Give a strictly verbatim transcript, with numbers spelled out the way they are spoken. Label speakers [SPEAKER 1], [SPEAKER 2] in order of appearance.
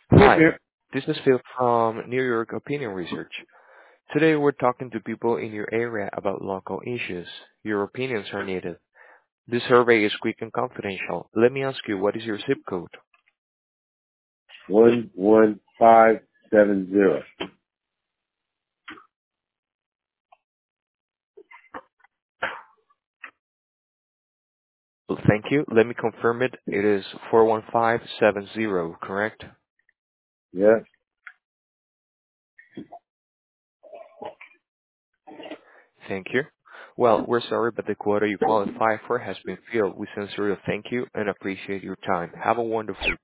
[SPEAKER 1] Hi,
[SPEAKER 2] Okay.
[SPEAKER 1] this is Phil from New York Opinion Research. Today we're talking to people in your area about local issues. Your opinions are needed. This survey is quick and confidential. Let me ask you, what is your zip code?
[SPEAKER 2] One one five seven zero.
[SPEAKER 1] Well, thank you. Let me confirm it. It is four one five seven zero, correct?
[SPEAKER 2] Yes.
[SPEAKER 1] Thank you. Well, we're sorry, but the quota you qualify for has been filled. We sincerely thank you and appreciate your time. Have a wonderful